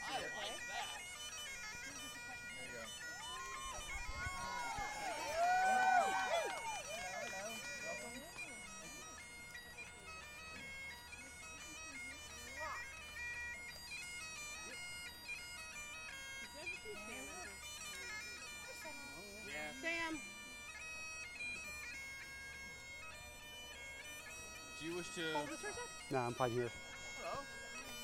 I like that. There you go. Yeah. Sam. Do you wish to? Hold this for a sec. No, I'm fine here.